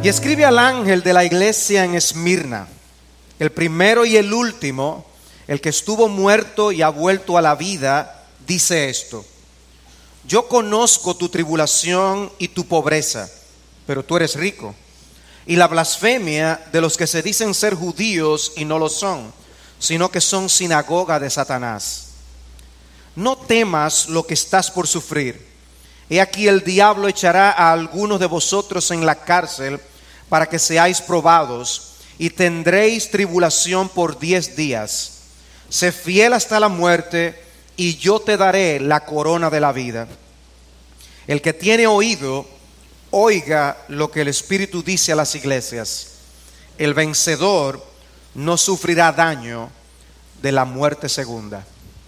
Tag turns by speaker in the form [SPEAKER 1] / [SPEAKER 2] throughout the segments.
[SPEAKER 1] Y escribe al ángel de la iglesia en Esmirna, el primero y el último, el que estuvo muerto y ha vuelto a la vida, dice esto: yo conozco tu tribulación y tu pobreza, pero tú eres rico, y la blasfemia de los que se dicen ser judíos y no lo son, sino que son sinagoga de Satanás. No temas lo que estás por sufrir. He aquí el diablo echará a algunos de vosotros en la cárcel para que seáis probados, y tendréis tribulación por 10 días. Sé fiel hasta la muerte, y yo te daré la corona de la vida. El que tiene oído, oiga lo que el Espíritu dice a las iglesias. El vencedor no sufrirá daño de la muerte segunda.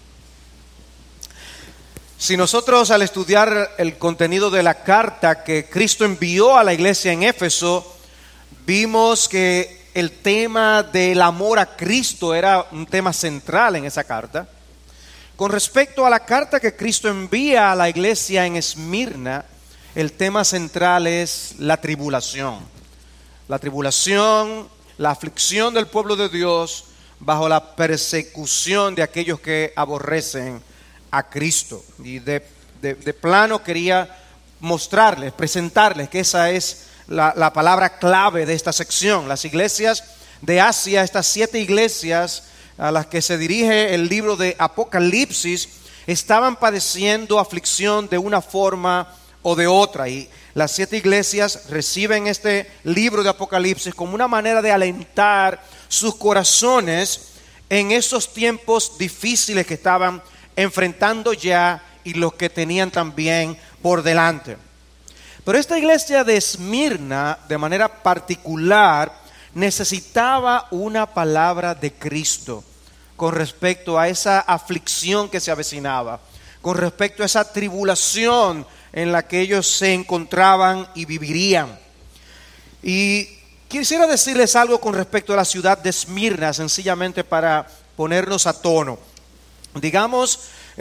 [SPEAKER 1] Si nosotros, al estudiar el contenido de la carta que Cristo envió a la iglesia en Éfeso, vimos que el tema del amor a Cristo era un tema central en esa carta. Con respecto a la carta que Cristo envía a la iglesia en Esmirna, el tema central es la tribulación. La tribulación, la aflicción del pueblo de Dios bajo la persecución de aquellos que aborrecen a Cristo. Y de plano quería mostrarles, presentarles que esa es la palabra clave de esta sección. Las iglesias de Asia, estas 7 iglesias a las que se dirige el libro de Apocalipsis, estaban padeciendo aflicción de una forma o de otra, y las 7 iglesias reciben este libro de Apocalipsis como una manera de alentar sus corazones en esos tiempos difíciles que estaban enfrentando ya y los que tenían también por delante. Pero esta iglesia de Esmirna, de manera particular, necesitaba una palabra de Cristo con respecto a esa aflicción que se avecinaba, con respecto a esa tribulación en la que ellos se encontraban y vivirían. Y quisiera decirles algo con respecto a la ciudad de Esmirna, sencillamente para ponernos a tono. Digamos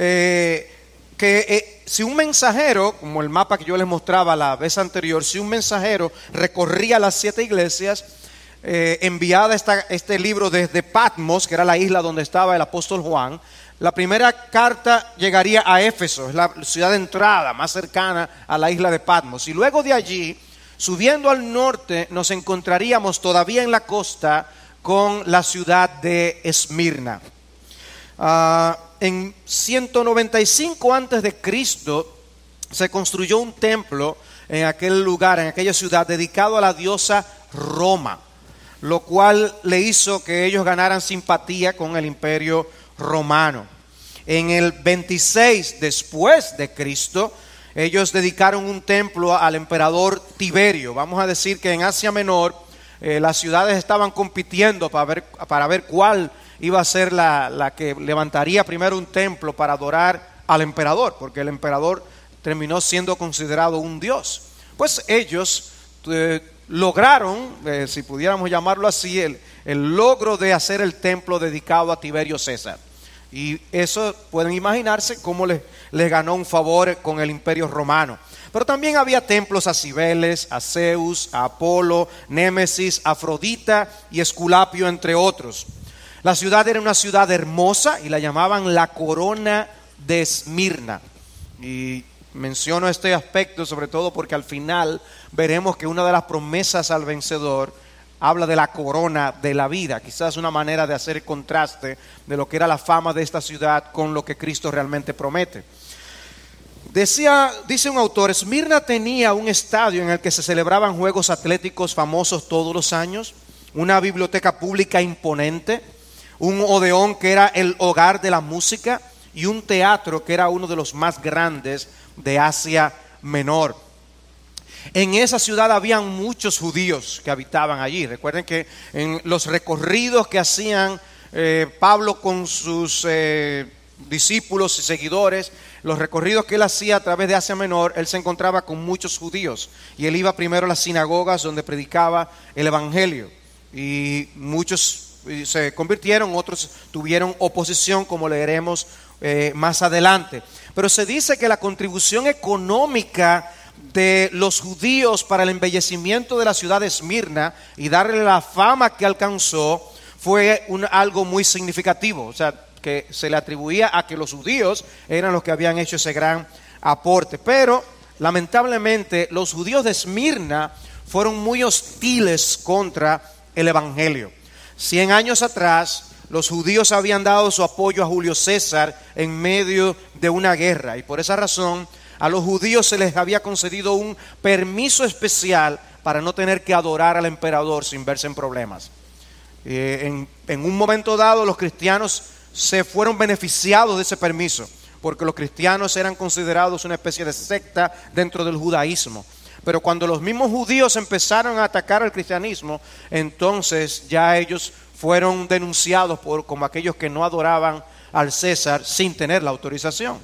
[SPEAKER 1] si un mensajero, como el mapa que yo les mostraba la vez anterior, si un mensajero recorría las 7 iglesias, enviada este libro desde Patmos, que era la isla donde estaba el apóstol Juan, la primera carta llegaría a Éfeso, es la ciudad de entrada más cercana a la isla de Patmos, y luego de allí, subiendo al norte, nos encontraríamos todavía en la costa con la ciudad de Esmirna. En 195 antes de Cristo se construyó un templo en aquel lugar, en aquella ciudad, dedicado a la diosa Roma, lo cual le hizo que ellos ganaran simpatía con el imperio romano. En el 26 después de Cristo, ellos dedicaron un templo al emperador Tiberio. Vamos a decir que en Asia Menor las ciudades estaban compitiendo para ver cuál iba a ser la que levantaría primero un templo para adorar al emperador, porque el emperador terminó siendo considerado un dios. Pues ellos lograron, si pudiéramos llamarlo así, el logro de hacer el templo dedicado a Tiberio César. Y eso pueden imaginarse cómo les ganó un favor con el imperio romano. Pero también había templos a Cibeles, a Zeus, a Apolo, Némesis, Afrodita y Esculapio, entre otros. La ciudad era una ciudad hermosa y la llamaban la corona de Esmirna. Y menciono este aspecto sobre todo porque al final veremos que una de las promesas al vencedor habla de la corona de la vida. Quizás una manera de hacer el contraste de lo que era la fama de esta ciudad con lo que Cristo realmente promete. Dice un autor, Esmirna tenía un estadio en el que se celebraban juegos atléticos famosos todos los años, una biblioteca pública imponente, un odeón que era el hogar de la música y un teatro que era uno de los más grandes de Asia Menor. En esa ciudad habían muchos judíos que habitaban allí. Recuerden que en los recorridos que hacían Pablo con sus discípulos y seguidores, los recorridos que él hacía a través de Asia Menor, él se encontraba con muchos judíos y él iba primero a las sinagogas donde predicaba el evangelio, y muchos se convirtieron, otros tuvieron oposición, como leeremos más adelante. Pero se dice que la contribución económica de los judíos para el embellecimiento de la ciudad de Esmirna y darle la fama que alcanzó fue algo muy significativo. O sea, que se le atribuía a que los judíos eran los que habían hecho ese gran aporte. Pero lamentablemente los judíos de Esmirna fueron muy hostiles contra el evangelio. 100 años atrás, los judíos habían dado su apoyo a Julio César en medio de una guerra, y por esa razón a los judíos se les había concedido un permiso especial para no tener que adorar al emperador sin verse en problemas. En un momento dado los cristianos se fueron beneficiados de ese permiso, porque los cristianos eran considerados una especie de secta dentro del judaísmo. Pero cuando los mismos judíos empezaron a atacar al cristianismo, entonces ya ellos fueron denunciados como aquellos que no adoraban al César sin tener la autorización.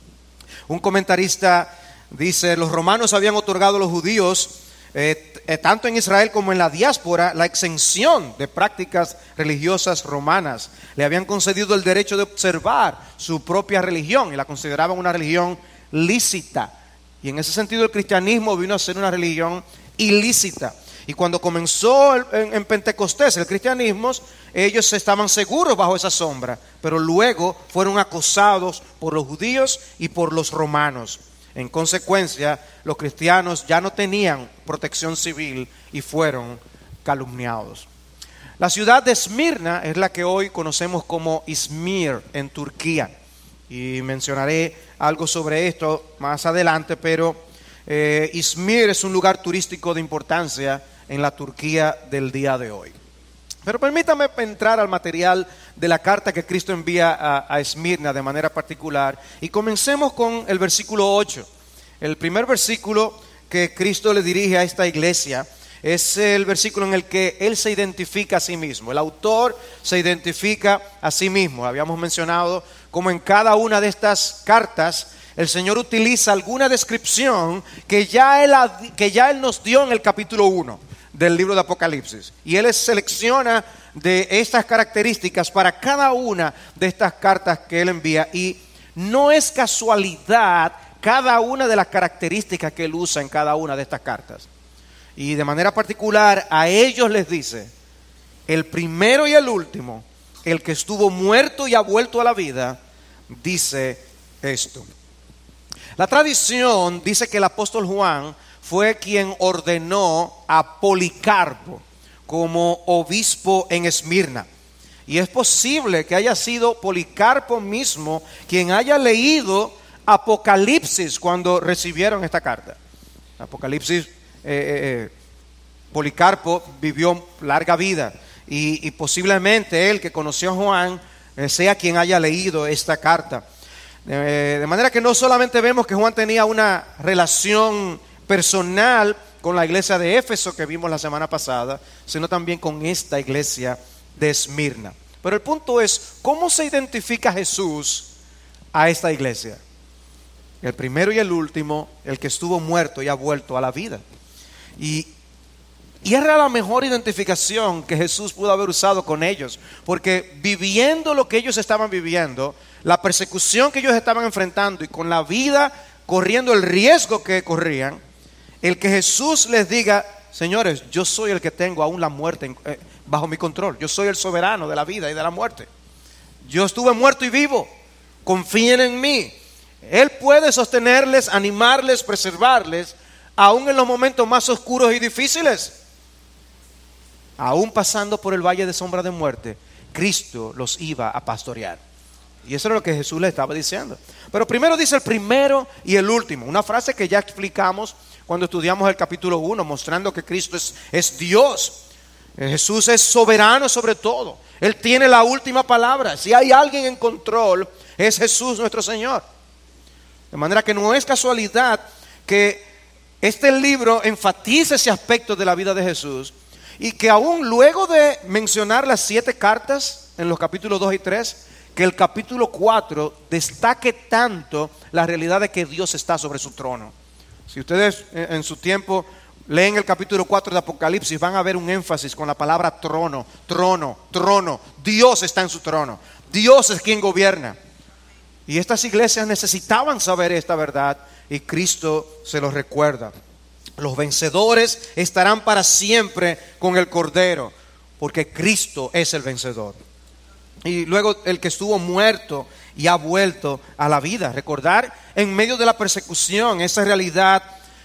[SPEAKER 1] Un comentarista dice: los romanos habían otorgado a los judíos, tanto en Israel como en la diáspora, la exención de prácticas religiosas romanas. Le habían concedido el derecho de observar su propia religión y la consideraban una religión lícita. Y en ese sentido el cristianismo vino a ser una religión ilícita. Y cuando comenzó en Pentecostés el cristianismo, ellos estaban seguros bajo esa sombra, pero luego fueron acosados por los judíos y por los romanos. En consecuencia, los cristianos ya no tenían protección civil y fueron calumniados. La ciudad de Esmirna es la que hoy conocemos como Izmir en Turquía. Y mencionaré algo sobre esto más adelante, pero Izmir es un lugar turístico de importancia en la Turquía del día de hoy. Pero permítame entrar al material de la carta que Cristo envía a Esmirna de manera particular, y comencemos con el versículo 8. El primer versículo que Cristo le dirige a esta iglesia es el versículo en el que Él se identifica a sí mismo. El autor se identifica a sí mismo. Habíamos mencionado cómo en cada una de estas cartas el Señor utiliza alguna descripción que ya Él nos dio en el capítulo 1 del libro de Apocalipsis. Y Él selecciona de estas características para cada una de estas cartas que Él envía. Y no es casualidad cada una de las características que Él usa en cada una de estas cartas. Y de manera particular a ellos les dice: el primero y el último, el que estuvo muerto y ha vuelto a la vida, dice esto. La tradición dice que el apóstol Juan fue quien ordenó a Policarpo como obispo en Esmirna. Y es posible que haya sido Policarpo mismo quien haya leído Apocalipsis cuando recibieron esta carta. Apocalipsis, Policarpo vivió larga vida y posiblemente él, que conoció a Juan, sea quien haya leído esta carta. De manera que no solamente vemos que Juan tenía una relación personal con la iglesia de Éfeso que vimos la semana pasada, sino también con esta iglesia de Esmirna. Pero el punto es, ¿cómo se identifica Jesús a esta iglesia? El primero y el último, el que estuvo muerto y ha vuelto a la vida. Y era la mejor identificación que Jesús pudo haber usado con ellos, porque viviendo lo que ellos estaban viviendo, la persecución que ellos estaban enfrentando y con la vida corriendo el riesgo que corrían, el que Jesús les diga: señores, yo soy el que tengo aún la muerte bajo mi control, yo soy el soberano de la vida y de la muerte, yo estuve muerto y vivo, confíen en mí. Él puede sostenerles, animarles, preservarles, aún en los momentos más oscuros y difíciles. Aún pasando por el valle de sombra de muerte, Cristo los iba a pastorear. Y eso es lo que Jesús le estaba diciendo. Pero primero dice el primero y el último, una frase que ya explicamos cuando estudiamos el capítulo 1, mostrando que Cristo es Dios. Jesús es soberano sobre todo. Él tiene la última palabra. Si hay alguien en control, es Jesús nuestro Señor. De manera que no es casualidad que este libro enfatice ese aspecto de la vida de Jesús, y que aún luego de mencionar las 7 cartas en los capítulos 2 y 3, que el capítulo 4 destaque tanto la realidad de que Dios está sobre su trono. Si ustedes en su tiempo leen el capítulo 4 de Apocalipsis, van a ver un énfasis con la palabra trono, trono, trono. Dios está en su trono. Dios es quien gobierna. Y estas iglesias necesitaban saber esta verdad y Cristo se los recuerda. Los vencedores estarán para siempre con el Cordero, porque Cristo es el vencedor. Y luego el que estuvo muerto y ha vuelto a la vida. Recordar en medio de la persecución esa realidad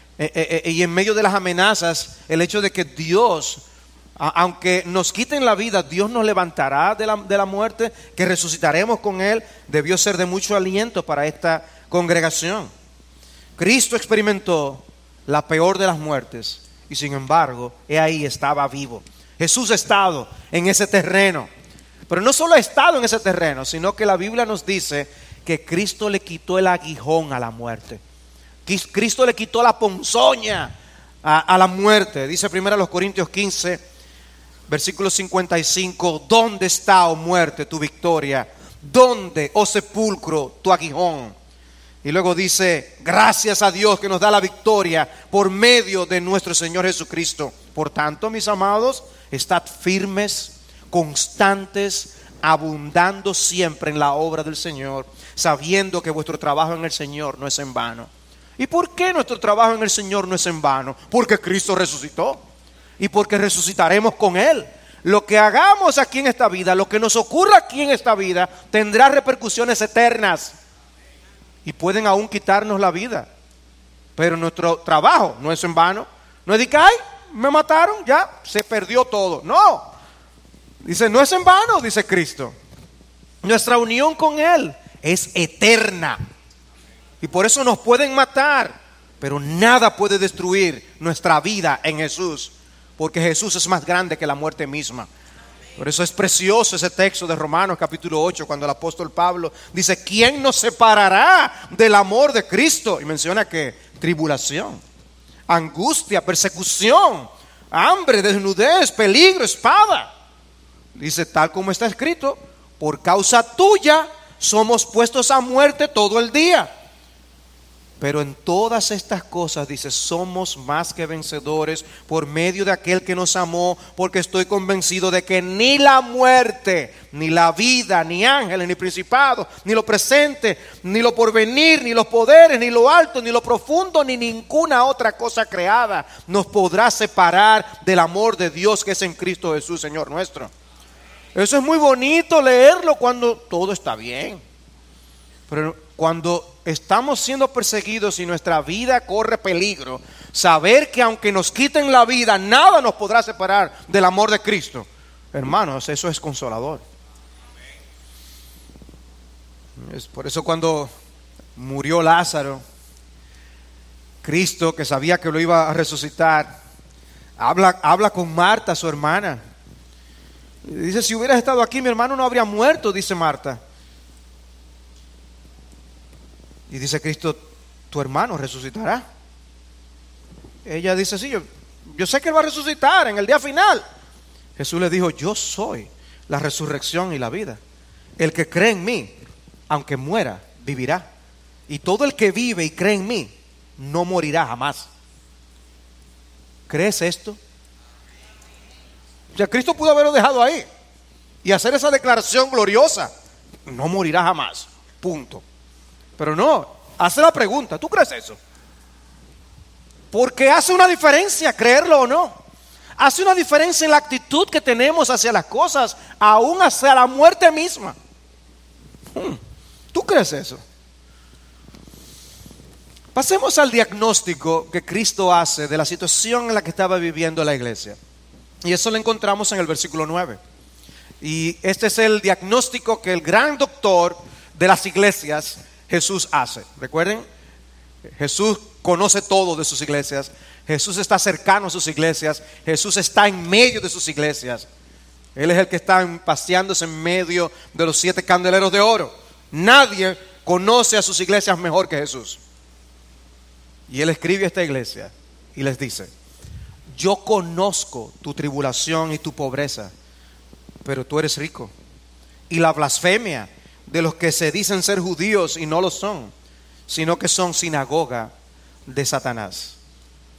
[SPEAKER 1] y en medio de las amenazas el hecho de que Dios, aunque nos quiten la vida, Dios nos levantará de la muerte, que resucitaremos con Él, debió ser de mucho aliento para esta congregación. Cristo experimentó la peor de las muertes y sin embargo, he ahí estaba vivo. Jesús ha estado en ese terreno, pero no solo ha estado en ese terreno, sino que la Biblia nos dice que Cristo le quitó el aguijón a la muerte. Cristo le quitó la ponzoña a la muerte. Dice 1 Corintios 15, versículo 55, ¿dónde está, oh muerte, tu victoria? ¿Dónde, oh sepulcro, tu aguijón? Y luego dice, gracias a Dios que nos da la victoria por medio de nuestro Señor Jesucristo. Por tanto, mis amados, estad firmes, constantes, abundando siempre en la obra del Señor, sabiendo que vuestro trabajo en el Señor no es en vano. ¿Y por qué nuestro trabajo en el Señor no es en vano? Porque Cristo resucitó y porque resucitaremos con Él. Lo que hagamos aquí en esta vida, lo que nos ocurra aquí en esta vida, tendrá repercusiones eternas y pueden aún quitarnos la vida. Pero nuestro trabajo no es en vano. No es de que, ay, me mataron, ya, se perdió todo. No, dice, no es en vano, dice Cristo. Nuestra unión con Él es eterna. Y por eso nos pueden matar, pero nada puede destruir nuestra vida en Jesús, porque Jesús es más grande que la muerte misma. Por eso es precioso ese texto de Romanos capítulo 8, cuando el apóstol Pablo dice, ¿quién nos separará del amor de Cristo? Y menciona que tribulación, angustia, persecución, hambre, desnudez, peligro, espada. Dice, tal como está escrito, por causa tuya somos puestos a muerte todo el día. Pero en todas estas cosas, dice, somos más que vencedores por medio de aquel que nos amó, porque estoy convencido de que ni la muerte, ni la vida, ni ángeles, ni principados, ni lo presente, ni lo porvenir, ni los poderes, ni lo alto, ni lo profundo, ni ninguna otra cosa creada nos podrá separar del amor de Dios que es en Cristo Jesús, Señor nuestro. Eso es muy bonito leerlo cuando todo está bien, pero cuando estamos siendo perseguidos y nuestra vida corre peligro, saber que aunque nos quiten la vida, nada nos podrá separar del amor de Cristo, hermanos, eso es consolador. Es por eso cuando murió Lázaro, Cristo, que sabía que lo iba a resucitar, habla con Marta, su hermana. Dice, si hubieras estado aquí, mi hermano no habría muerto, dice Marta. Y dice Cristo, tu hermano resucitará. Ella dice, sí, yo sé que él va a resucitar en el día final. Jesús le dijo, yo soy la resurrección y la vida. El que cree en mí, aunque muera, vivirá. Y todo el que vive y cree en mí, no morirá jamás. ¿Crees esto? O sea, Cristo pudo haberlo dejado ahí y hacer esa declaración gloriosa, no morirá jamás, punto. Pero no, hace la pregunta, ¿tú crees eso? Porque hace una diferencia creerlo o no. Hace una diferencia en la actitud que tenemos hacia las cosas, aún hacia la muerte misma. ¿Tú crees eso? Pasemos al diagnóstico que Cristo hace de la situación en la que estaba viviendo la iglesia. Y eso lo encontramos en el versículo 9. Y este es el diagnóstico que el gran doctor de las iglesias, Jesús, hace. Recuerden, Jesús conoce todo de sus iglesias. Jesús está cercano a sus iglesias. Jesús está en medio de sus iglesias. Él es el que está paseándose en medio de los 7 candeleros de oro. Nadie conoce a sus iglesias mejor que Jesús. Y Él escribe a esta iglesia y les dice, yo conozco tu tribulación y tu pobreza, pero tú eres rico. Y la blasfemia de los que se dicen ser judíos y no lo son, sino que son sinagoga de Satanás.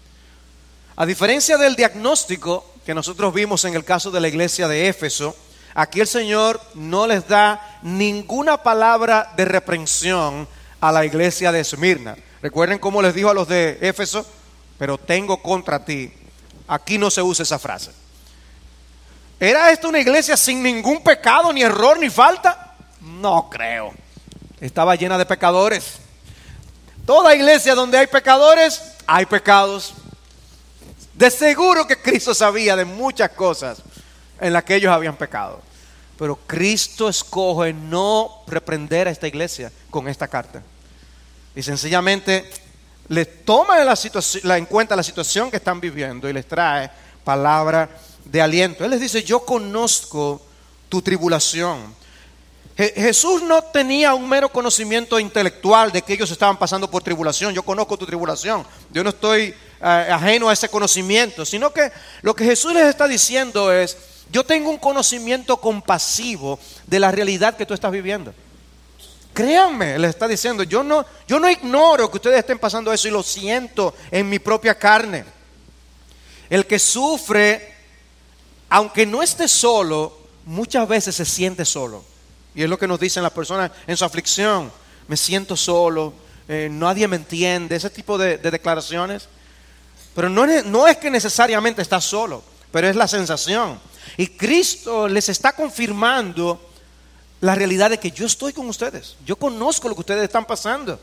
[SPEAKER 1] A diferencia del diagnóstico que nosotros vimos en el caso de la iglesia de Éfeso, aquí el Señor no les da ninguna palabra de reprensión a la iglesia de Esmirna. Recuerden cómo les dijo a los de Éfeso, pero tengo contra ti. Aquí no se usa esa frase. ¿Era esta una iglesia sin ningún pecado, ni error, ni falta? No creo. Estaba llena de pecadores. Toda iglesia donde hay pecadores, hay pecados. De seguro que Cristo sabía de muchas cosas en las que ellos habían pecado. Pero Cristo escoge no reprender a esta iglesia con esta carta. Y sencillamente les toma en cuenta la situación que están viviendo y les trae palabra de aliento. Él les dice: yo conozco tu tribulación. Jesús no tenía un mero conocimiento intelectual de que ellos estaban pasando por tribulación. Yo conozco tu tribulación. Yo no estoy ajeno a ese conocimiento, sino que lo que Jesús les está diciendo es: yo tengo un conocimiento compasivo de la realidad que tú estás viviendo. Créanme, les está diciendo, yo no ignoro que ustedes estén pasando eso y lo siento en mi propia carne. El que sufre, aunque no esté solo, muchas veces se siente solo. Y es lo que nos dicen las personas en su aflicción: me siento solo, nadie me entiende, ese tipo de declaraciones. Pero no es que necesariamente estás solo, pero es la sensación. Y Cristo les está confirmando la realidad de que yo estoy con ustedes. Yo conozco lo que ustedes están pasando.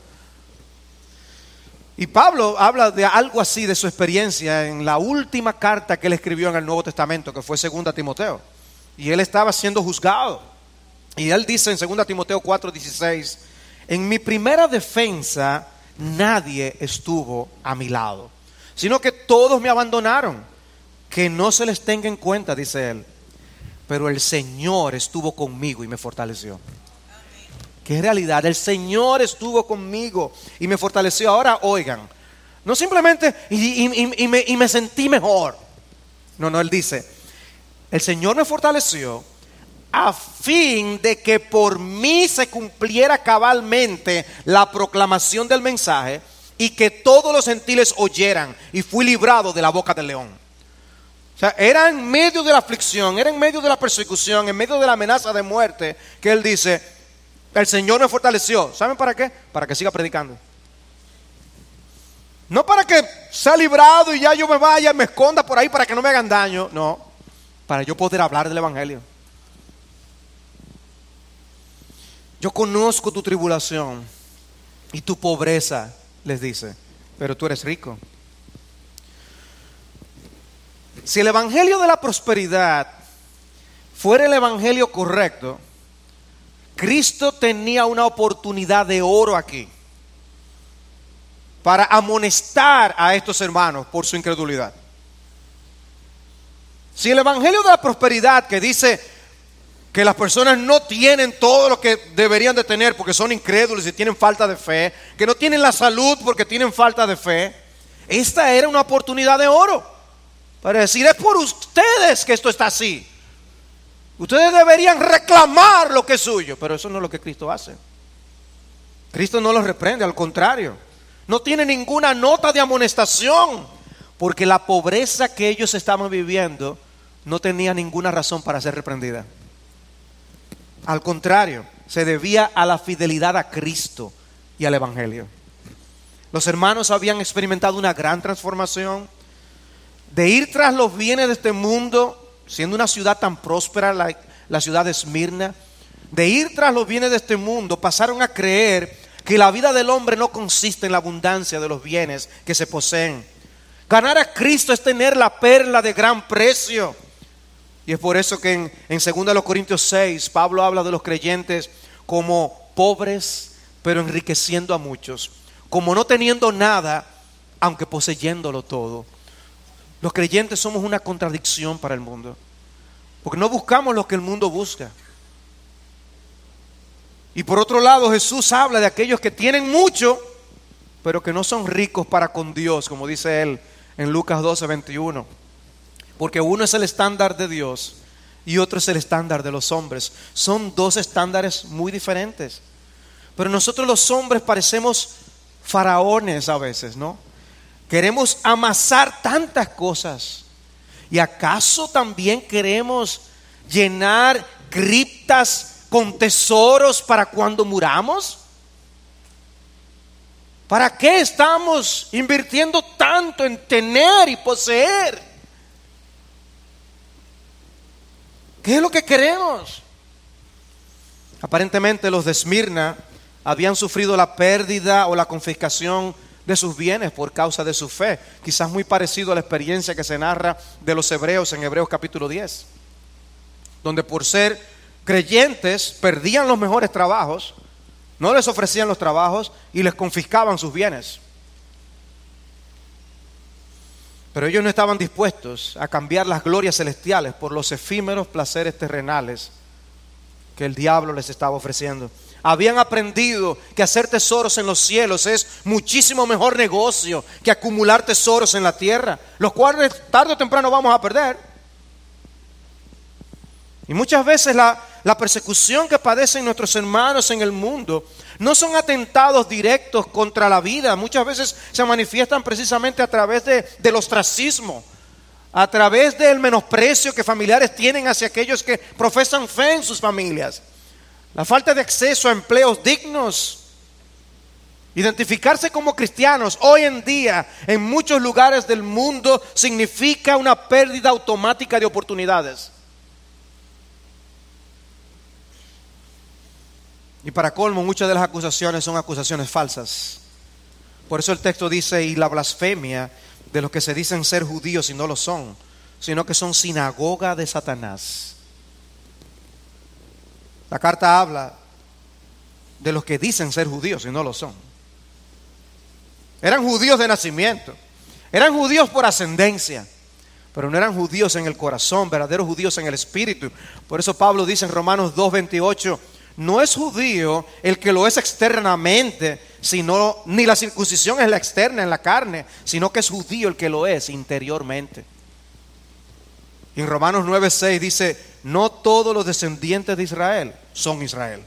[SPEAKER 1] Y Pablo habla de algo así de su experiencia en la última carta que él escribió en el Nuevo Testamento, que fue 2 Timoteo. Y él estaba siendo juzgado. Y él dice en 2 Timoteo 4:16: en mi primera defensa nadie estuvo a mi lado, sino que todos me abandonaron. Que no se les tenga en cuenta, dice él, pero el Señor estuvo conmigo y me fortaleció. Qué realidad, el Señor estuvo conmigo y me fortaleció. Ahora oigan, no simplemente y me sentí mejor. No, él dice: el Señor me fortaleció a fin de que por mí se cumpliera cabalmente la proclamación del mensaje y que todos los gentiles oyeran, y fui librado de la boca del león. O sea, era en medio de la aflicción, era en medio de la persecución, en medio de la amenaza de muerte, que él dice: el Señor me fortaleció. ¿Saben para qué? Para que siga predicando. No para que sea librado y ya yo me vaya, me esconda por ahí para que no me hagan daño. No, para yo poder hablar del evangelio. Yo conozco tu tribulación y tu pobreza, les dice, pero tú eres rico. Si el evangelio de la prosperidad fuera el evangelio correcto, Cristo tenía una oportunidad de oro aquí para amonestar a estos hermanos por su incredulidad. Si el evangelio de la prosperidad, que dice que las personas no tienen todo lo que deberían de tener porque son incrédulos y tienen falta de fe, que no tienen la salud porque tienen falta de fe, esta era una oportunidad de oro para decir: es por ustedes que esto está así. Ustedes deberían reclamar lo que es suyo. Pero eso no es lo que Cristo hace. Cristo no los reprende, al contrario. No tiene ninguna nota de amonestación, porque la pobreza que ellos estaban viviendo no tenía ninguna razón para ser reprendida. Al contrario, se debía a la fidelidad a Cristo y al evangelio. Los hermanos habían experimentado una gran transformación. De ir tras los bienes de este mundo, siendo una ciudad tan próspera, la ciudad de Esmirna, de ir tras los bienes de este mundo, pasaron a creer que la vida del hombre no consiste en la abundancia de los bienes que se poseen. Ganar a Cristo es tener la perla de gran precio. Y es por eso que en 2 Corintios 6, Pablo habla de los creyentes como pobres, pero enriqueciendo a muchos, como no teniendo nada, aunque poseyéndolo todo. Los creyentes somos una contradicción para el mundo, porque no buscamos lo que el mundo busca. Y por otro lado, Jesús habla de aquellos que tienen mucho, pero que no son ricos para con Dios, como dice él en Lucas 12:21. Porque uno es el estándar de Dios y otro es el estándar de los hombres. Son dos estándares muy diferentes. Pero nosotros los hombres parecemos faraones a veces, ¿no? Queremos amasar tantas cosas. ¿Y acaso también queremos llenar criptas con tesoros para cuando muramos? ¿Para qué estamos invirtiendo tanto en tener y poseer? ¿Qué es lo que queremos? Aparentemente los de Esmirna habían sufrido la pérdida o la confiscación de sus bienes por causa de su fe. Quizás muy parecido a la experiencia que se narra de los hebreos en Hebreos capítulo 10, donde por ser creyentes perdían los mejores trabajos, no les ofrecían los trabajos y les confiscaban sus bienes. Pero ellos no estaban dispuestos a cambiar las glorias celestiales por los efímeros placeres terrenales que el diablo les estaba ofreciendo. Habían aprendido que hacer tesoros en los cielos es muchísimo mejor negocio que acumular tesoros en la tierra, los cuales tarde o temprano vamos a perder. Y muchas veces la persecución que padecen nuestros hermanos en el mundo no son atentados directos contra la vida. Muchas veces se manifiestan precisamente a través del ostracismo, a través del menosprecio que familiares tienen hacia aquellos que profesan fe en sus familias. La falta de acceso a empleos dignos. Identificarse como cristianos hoy en día en muchos lugares del mundo significa una pérdida automática de oportunidades. Y para colmo, muchas de las acusaciones son acusaciones falsas. Por eso el texto dice: y la blasfemia de los que se dicen ser judíos y no lo son, sino que son sinagoga de Satanás. La carta habla de los que dicen ser judíos y no lo son. Eran judíos de nacimiento, eran judíos por ascendencia, pero no eran judíos en el corazón, verdaderos judíos en el espíritu. Por eso Pablo dice en Romanos 2:28: no es judío el que lo es externamente, sino ni la circuncisión es la externa en la carne, sino que es judío el que lo es interiormente. Y en Romanos 9:6 dice: no todos los descendientes de Israel son Israel.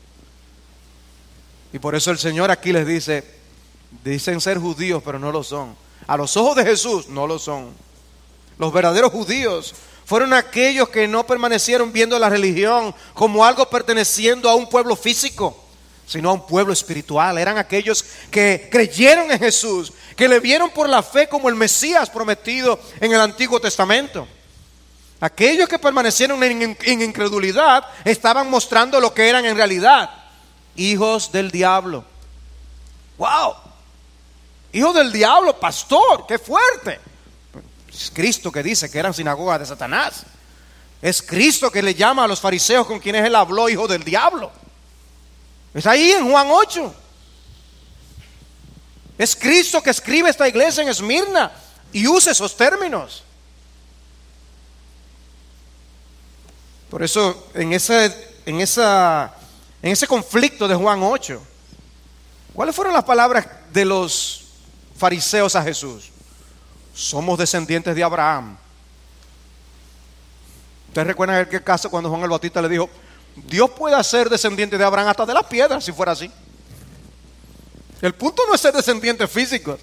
[SPEAKER 1] Y por eso el Señor aquí les dice: dicen ser judíos, pero no lo son. A los ojos de Jesús no lo son. Los verdaderos judíos fueron aquellos que no permanecieron viendo la religión como algo perteneciendo a un pueblo físico, sino a un pueblo espiritual. Eran aquellos que creyeron en Jesús, que le vieron por la fe como el Mesías prometido en el Antiguo Testamento. Aquellos que permanecieron en incredulidad estaban mostrando lo que eran en realidad: hijos del diablo. ¡Wow! Hijos del diablo, pastor, qué fuerte. Es Cristo que dice que eran sinagogas de Satanás. Es Cristo que le llama a los fariseos con quienes él habló hijo del diablo. Es ahí en Juan 8. Es Cristo que escribe esta iglesia en Esmirna y usa esos términos. Por eso en ese conflicto de Juan 8, ¿cuáles fueron las palabras de los fariseos a Jesús? Somos descendientes de Abraham. ¿Ustedes recuerdan aquel caso cuando Juan el Bautista le dijo: Dios puede hacer descendiente de Abraham hasta de las piedras si fuera así? El punto no es ser descendientes físicos.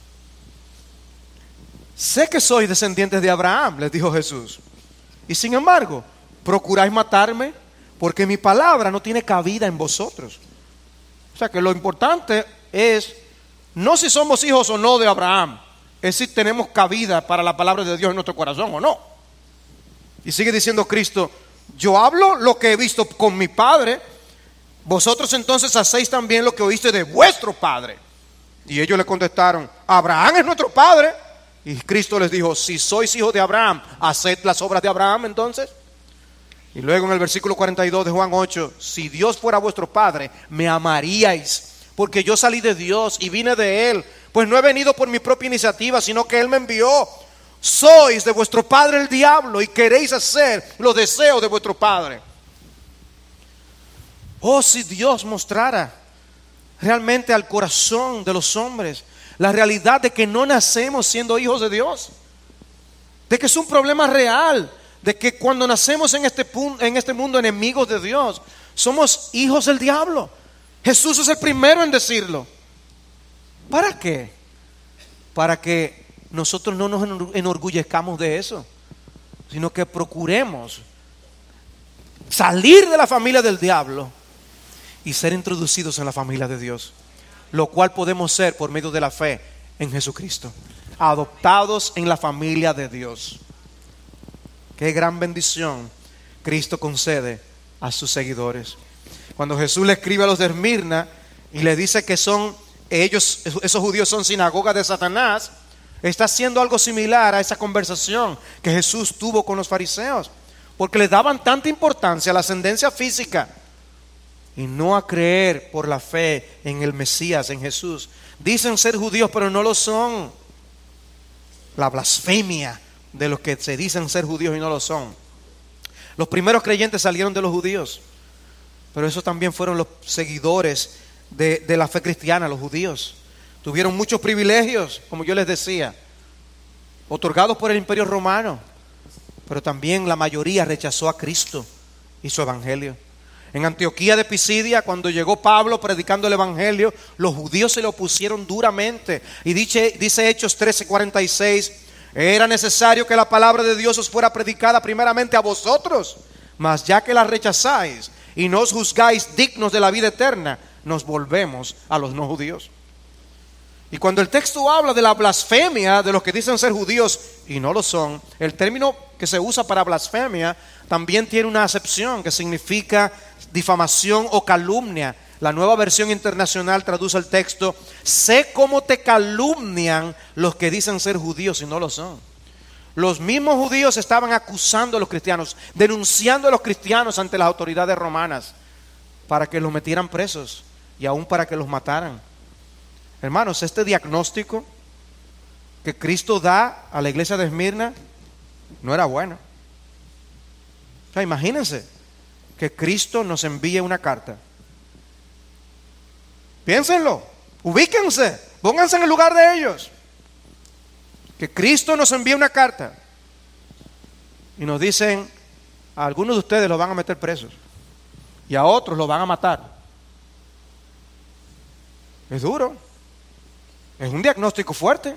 [SPEAKER 1] Sé que sois descendientes de Abraham, les dijo Jesús, y sin embargo procuráis matarme porque mi palabra no tiene cabida en vosotros. O sea que lo importante es no si somos hijos o no de Abraham, es si tenemos cabida para la palabra de Dios en nuestro corazón o no. Y sigue diciendo Cristo: yo hablo lo que he visto con mi padre, vosotros entonces hacéis también lo que oíste de vuestro padre. Y ellos le contestaron: Abraham es nuestro padre. Y Cristo les dijo: si sois hijos de Abraham, haced las obras de Abraham entonces. Y luego en el versículo 42 de Juan 8: si Dios fuera vuestro padre, me amaríais, porque yo salí de Dios y vine de Él, pues no he venido por mi propia iniciativa, sino que Él me envió. Sois de vuestro padre el diablo y queréis hacer los deseos de vuestro padre. Oh, si Dios mostrara realmente al corazón de los hombres la realidad de que no nacemos siendo hijos de Dios, de que es un problema real, de que cuando nacemos en este mundo enemigos de Dios, somos hijos del diablo. Jesús es el primero en decirlo. ¿Para qué? Para que nosotros no nos enorgullezcamos de eso, sino que procuremos salir de la familia del diablo y ser introducidos en la familia de Dios, lo cual podemos ser por medio de la fe en Jesucristo, adoptados en la familia de Dios. Qué gran bendición Cristo concede a sus seguidores. Cuando Jesús le escribe a los de Esmirna y le dice que esos judíos son sinagoga de Satanás, está haciendo algo similar a esa conversación que Jesús tuvo con los fariseos, porque le daban tanta importancia a la ascendencia física y no a creer por la fe en el Mesías, en Jesús. Dicen ser judíos, pero no lo son. La blasfemia de los que se dicen ser judíos y no lo son. Los primeros creyentes salieron de los judíos, pero esos también fueron los seguidores de la fe cristiana. Los judíos tuvieron muchos privilegios, como yo les decía, otorgados por el Imperio Romano, pero también la mayoría rechazó a Cristo y su evangelio. En Antioquía de Pisidia, cuando llegó Pablo predicando el evangelio, los judíos se le opusieron duramente. Y dice Hechos 13:46, era necesario que la palabra de Dios os fuera predicada primeramente a vosotros, mas ya que la rechazáis y no os juzgáis dignos de la vida eterna, nos volvemos a los no judíos. Y cuando el texto habla de la blasfemia de los que dicen ser judíos y no lo son, el término que se usa para blasfemia también tiene una acepción que significa difamación o calumnia. La Nueva Versión Internacional traduce el texto: sé cómo te calumnian los que dicen ser judíos y no lo son. Los mismos judíos estaban acusando a los cristianos, denunciando a los cristianos ante las autoridades romanas para que los metieran presos y aún para que los mataran. Hermanos, este diagnóstico que Cristo da a la iglesia de Esmirna no era bueno. O sea, imagínense que Cristo nos envíe una carta. Piénsenlo, ubíquense, pónganse en el lugar de ellos. Que Cristo nos envíe una carta y nos dicen: a algunos de ustedes los van a meter presos y a otros los van a matar. Es duro, es un diagnóstico fuerte.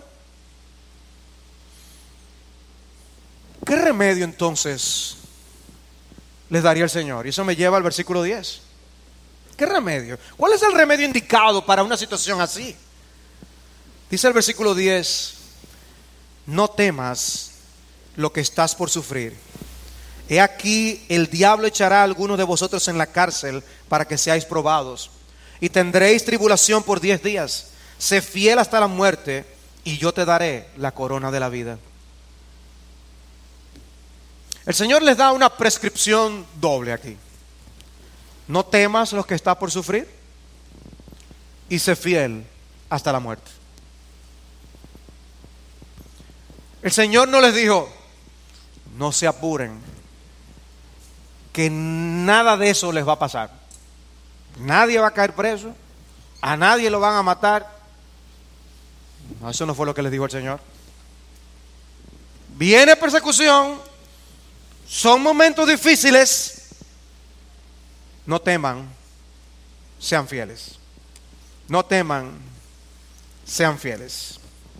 [SPEAKER 1] ¿Qué remedio entonces les daría el Señor? Y eso me lleva al versículo 10. ¿Qué remedio? ¿Cuál es el remedio indicado para una situación así? Dice el versículo 10: no temas lo que estás por sufrir. He aquí, el diablo echará a algunos de vosotros en la cárcel para que seáis probados, y tendréis tribulación por 10 días. Sé fiel hasta la muerte, y yo te daré la corona de la vida. El Señor les da una prescripción doble aquí. No temas lo que está por sufrir, y sé fiel hasta la muerte. El Señor no les dijo: no se apuren, que nada de eso les va a pasar. Nadie va a caer preso, a nadie lo van a matar. No, eso no fue lo que les dijo el Señor. Viene persecución, son momentos difíciles. No teman, sean fieles. No teman, sean fieles.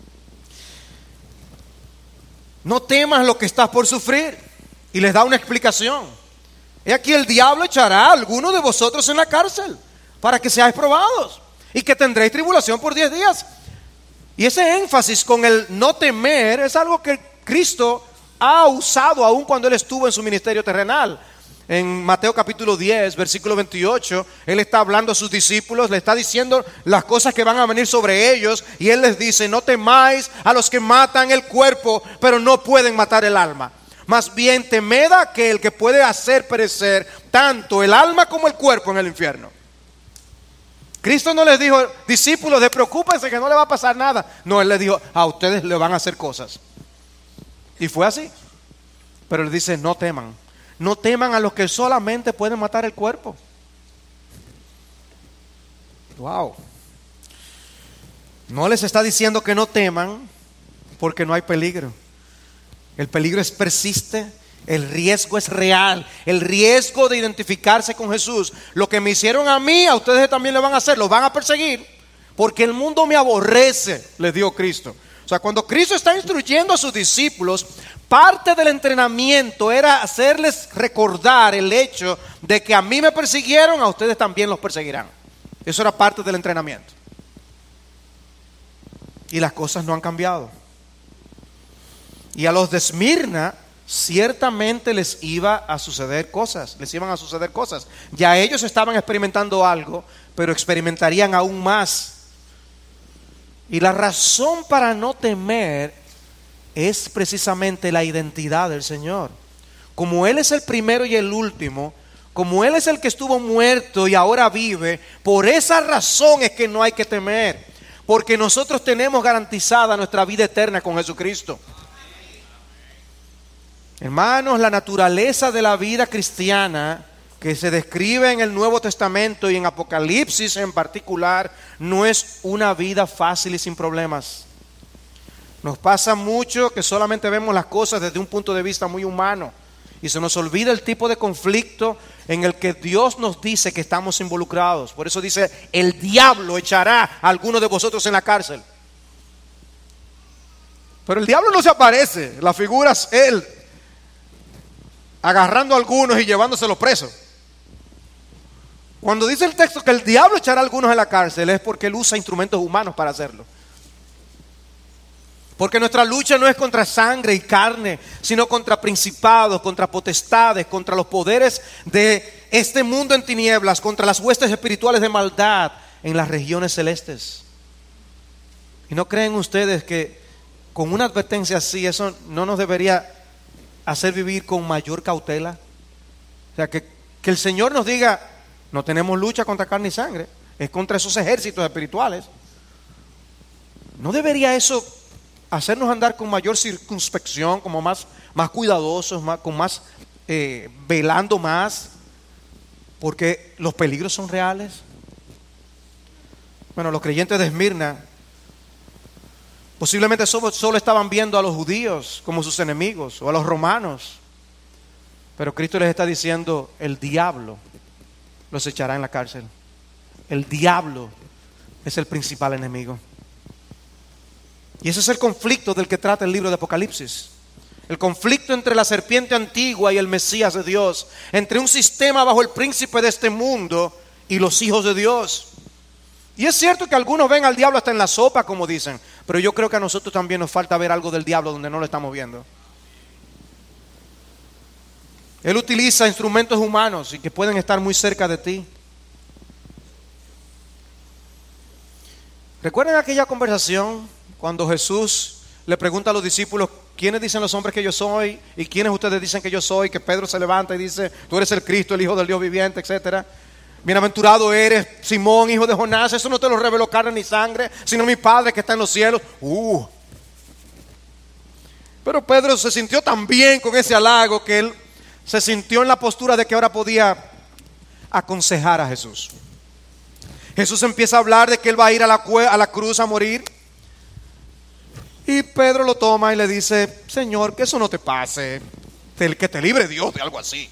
[SPEAKER 1] No temas lo que estás por sufrir. Y les da una explicación. He aquí, el diablo echará a algunos de vosotros en la cárcel para que seáis probados, y que tendréis tribulación por 10 días. Y ese énfasis con el no temer es algo que Cristo ha usado aún cuando Él estuvo en su ministerio terrenal. En Mateo capítulo 10, versículo 28, Él está hablando a sus discípulos, le está diciendo las cosas que van a venir sobre ellos, y Él les dice: no temáis a los que matan el cuerpo, pero no pueden matar el alma. Más bien temed a aquel que puede hacer perecer tanto el alma como el cuerpo en el infierno. Cristo no les dijo: discípulos, despreocúpense que no le va a pasar nada. No, Él les dijo: a ustedes le van a hacer cosas. Y fue así. Pero Él dice: no teman. No teman a los que solamente pueden matar el cuerpo. Wow. No les está diciendo que no teman porque no hay peligro. El peligro persiste, el riesgo es real, el riesgo de identificarse con Jesús. Lo que me hicieron a mí, a ustedes también le van a hacer, los van a perseguir, porque el mundo me aborrece, les dijo Cristo. O sea, cuando Cristo está instruyendo a sus discípulos, parte del entrenamiento era hacerles recordar el hecho de que a mí me persiguieron, a ustedes también los perseguirán. Eso era parte del entrenamiento. Y las cosas no han cambiado. Y a los de Esmirna ciertamente les iban a suceder cosas. Ya ellos estaban experimentando algo, pero experimentarían aún más. Y la razón para no temer es precisamente la identidad del Señor. Como Él es el primero y el último, como Él es el que estuvo muerto y ahora vive, por esa razón es que no hay que temer, porque nosotros tenemos garantizada nuestra vida eterna con Jesucristo. Hermanos, la naturaleza de la vida cristiana que se describe en el Nuevo Testamento y en Apocalipsis en particular, no es una vida fácil y sin problemas. Nos pasa mucho que solamente vemos las cosas desde un punto de vista muy humano y se nos olvida el tipo de conflicto en el que Dios nos dice que estamos involucrados. Por eso dice, el diablo echará a alguno de vosotros en la cárcel. Pero el diablo no se aparece, la figura es él agarrando a algunos y llevándoselos presos. Cuando dice el texto que el diablo echará a algunos en la cárcel, es porque él usa instrumentos humanos para hacerlo. Porque nuestra lucha no es contra sangre y carne, sino contra principados, contra potestades, contra los poderes de este mundo en tinieblas, contra las huestes espirituales de maldad en las regiones celestes. ¿Y no creen ustedes que con una advertencia así, eso no nos debería hacer vivir con mayor cautela? O sea, que el Señor nos diga, no tenemos lucha contra carne y sangre, es contra esos ejércitos espirituales. ¿No debería eso hacernos andar con mayor circunspección, como más cuidadosos, velando más? Porque los peligros son reales. Bueno, los creyentes de Esmirna posiblemente solo estaban viendo a los judíos como sus enemigos o a los romanos. Pero Cristo les está diciendo, el diablo los echará en la cárcel. El diablo es el principal enemigo. Y ese es el conflicto del que trata el libro de Apocalipsis. El conflicto entre la serpiente antigua y el Mesías de Dios. Entre un sistema bajo el príncipe de este mundo y los hijos de Dios. Y es cierto que algunos ven al diablo hasta en la sopa, como dicen. Pero yo creo que a nosotros también nos falta ver algo del diablo donde no lo estamos viendo. Él utiliza instrumentos humanos y que pueden estar muy cerca de ti. ¿Recuerdan aquella conversación cuando Jesús le pregunta a los discípulos, ¿quiénes dicen los hombres que yo soy? ¿Y quiénes ustedes dicen que yo soy? Que Pedro se levanta y dice, tú eres el Cristo, el Hijo del Dios viviente, etcétera. Bienaventurado eres, Simón, hijo de Jonás, eso no te lo reveló carne ni sangre, sino mi Padre que está en los cielos. Pero Pedro se sintió tan bien con ese halago que él se sintió en la postura de que ahora podía aconsejar a Jesús. Jesús empieza a hablar de que él va a ir a la cruz a morir. Y Pedro lo toma y le dice, Señor, que eso no te pase, que te libre Dios de algo así.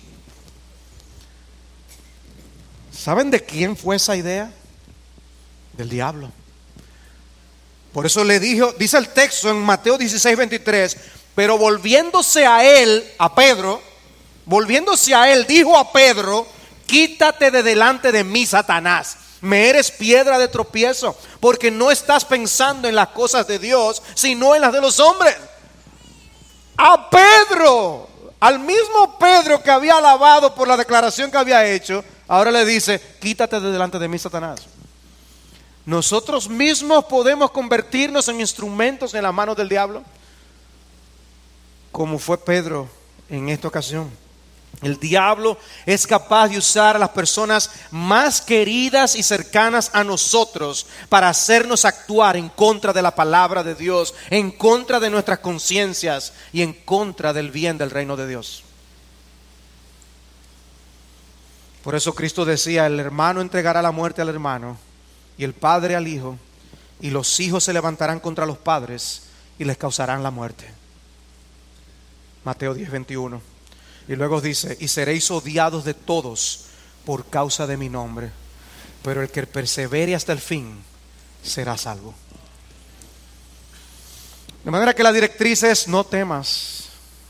[SPEAKER 1] ¿Saben de quién fue esa idea? Del diablo. Por eso le dijo, dice el texto en Mateo 16:23, pero volviéndose a él, a Pedro, dijo a Pedro, quítate de delante de mí, Satanás. Me eres piedra de tropiezo, porque no estás pensando en las cosas de Dios, sino en las de los hombres. A Pedro, al mismo Pedro que había alabado por la declaración que había hecho, ahora le dice, quítate de delante de mí, Satanás. Nosotros mismos podemos convertirnos en instrumentos en las manos del diablo, como fue Pedro en esta ocasión. El diablo es capaz de usar a las personas más queridas y cercanas a nosotros para hacernos actuar en contra de la palabra de Dios, en contra de nuestras conciencias y en contra del bien del reino de Dios. Por eso Cristo decía, el hermano entregará la muerte al hermano y el padre al hijo, y los hijos se levantarán contra los padres y les causarán la muerte. Mateo 10:21. Y luego dice, y seréis odiados de todos por causa de mi nombre, pero el que persevere hasta el fin será salvo. De manera que la directriz es: no temas.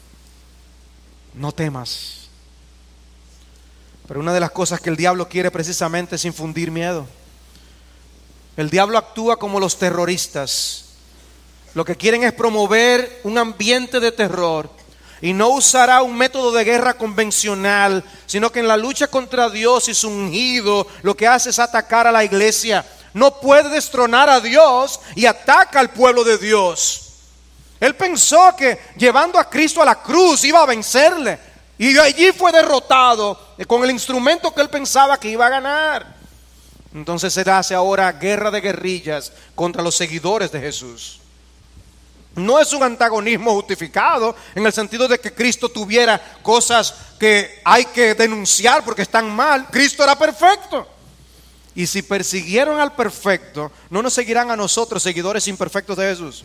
[SPEAKER 1] No temas. Pero una de las cosas que el diablo quiere precisamente es infundir miedo. El diablo actúa como los terroristas. Lo que quieren es promover un ambiente de terror. Y no usará un método de guerra convencional, sino que en la lucha contra Dios y su ungido, lo que hace es atacar a la iglesia. No puede destronar a Dios y ataca al pueblo de Dios. Él pensó que llevando a Cristo a la cruz iba a vencerle. Y allí fue derrotado con el instrumento que él pensaba que iba a ganar. Entonces se hace ahora guerra de guerrillas contra los seguidores de Jesús. No es un antagonismo justificado en el sentido de que Cristo tuviera cosas que hay que denunciar porque están mal. Cristo era perfecto. Y si persiguieron al perfecto, no nos seguirán a nosotros, seguidores imperfectos de Jesús.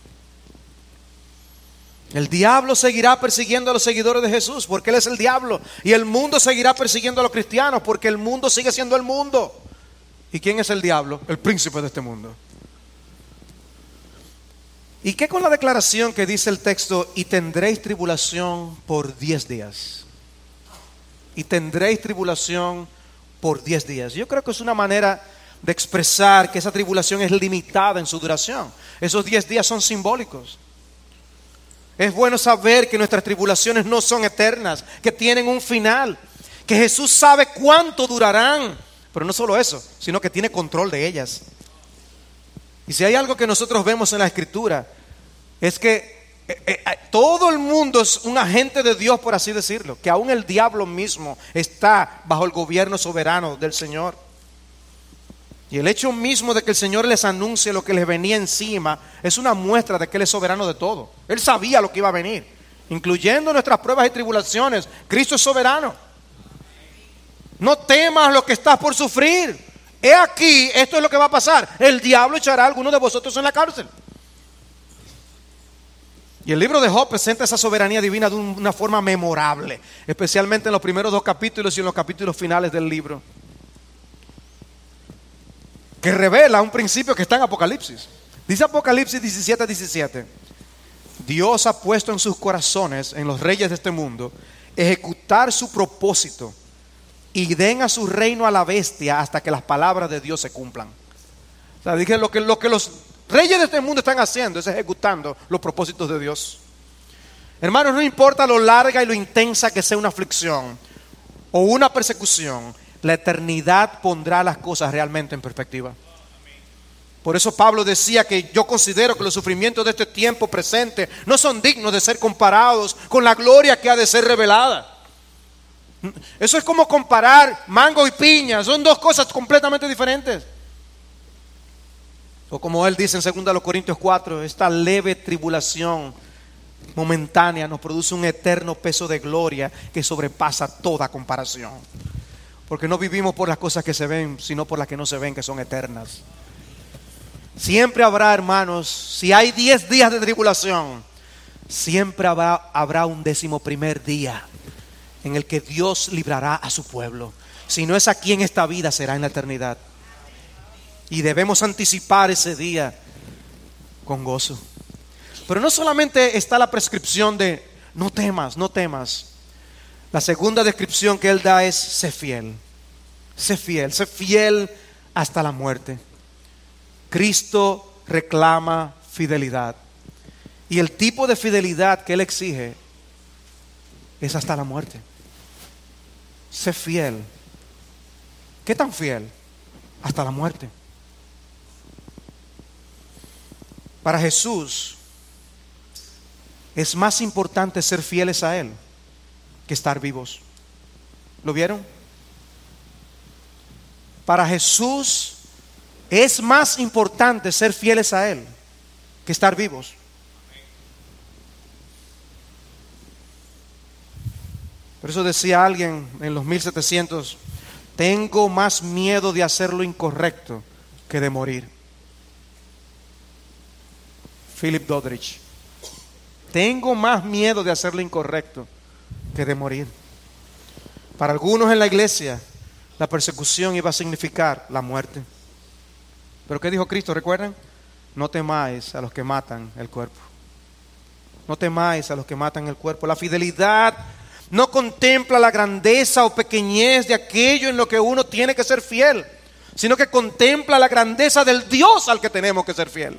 [SPEAKER 1] El diablo seguirá persiguiendo a los seguidores de Jesús porque Él es el diablo. Y el mundo seguirá persiguiendo a los cristianos porque el mundo sigue siendo el mundo. ¿Y quién es el diablo? El príncipe de este mundo. ¿Y qué con la declaración que dice el texto: y tendréis tribulación por 10 días? Y tendréis tribulación por 10 días. Yo creo que es una manera de expresar que esa tribulación es limitada en su duración. Esos 10 días son simbólicos. Es bueno saber que nuestras tribulaciones no son eternas, que tienen un final, que Jesús sabe cuánto durarán. Pero no solo eso, sino que tiene control de ellas. Y si hay algo que nosotros vemos en la Escritura, es que todo el mundo es un agente de Dios, por así decirlo. Que aún el diablo mismo está bajo el gobierno soberano del Señor. Y el hecho mismo de que el Señor les anuncie lo que les venía encima es una muestra de que Él es soberano de todo. Él sabía lo que iba a venir, incluyendo nuestras pruebas y tribulaciones. Cristo es soberano. No temas lo que estás por sufrir. He aquí, esto es lo que va a pasar: el diablo echará a algunos de vosotros en la cárcel. Y el libro de Job presenta esa soberanía divina de una forma memorable, especialmente en los primeros 2 capítulos y en los capítulos finales del libro, que revela un principio que está en Apocalipsis. Dice Apocalipsis 17:17: Dios ha puesto en sus corazones, en los reyes de este mundo, ejecutar su propósito, y den a su reino a la bestia hasta que las palabras de Dios se cumplan. O sea, dije, lo que los reyes de este mundo están haciendo es ejecutando los propósitos de Dios. Hermanos, no importa lo larga y lo intensa que sea una aflicción o una persecución, la eternidad pondrá las cosas realmente en perspectiva. Por eso Pablo decía que yo considero que los sufrimientos de este tiempo presente no son dignos de ser comparados con la gloria que ha de ser revelada. Eso es como comparar mango y piña, son dos cosas completamente diferentes. O como él dice en 2 Corintios 4, esta leve tribulación momentánea nos produce un eterno peso de gloria que sobrepasa toda comparación. Porque no vivimos por las cosas que se ven, sino por las que no se ven, que son eternas. Siempre habrá, hermanos, si hay 10 días de tribulación, siempre habrá un 11º día en el que Dios librará a su pueblo. Si no es aquí en esta vida, será en la eternidad. Y debemos anticipar ese día con gozo. Pero no solamente está la prescripción de no temas, no temas. La segunda descripción que él da es sé fiel. Sé fiel hasta la muerte. Cristo reclama fidelidad. Y el tipo de fidelidad que él exige es hasta la muerte. Sé fiel. ¿Qué tan fiel? Hasta la muerte. Para Jesús es más importante ser fieles a Él que estar vivos. ¿Lo vieron? Para Jesús es más importante ser fieles a Él que estar vivos. Por eso decía alguien en los 1700, tengo más miedo de hacer lo incorrecto que de morir. Philip Doddridge. Tengo más miedo de hacer lo incorrecto que de morir. Para algunos en la iglesia, la persecución iba a significar la muerte. Pero ¿qué dijo Cristo? ¿Recuerdan? No temáis a los que matan el cuerpo. No temáis a los que matan el cuerpo. La fidelidad no contempla la grandeza o pequeñez de aquello en lo que uno tiene que ser fiel, sino que contempla la grandeza del Dios al que tenemos que ser fiel.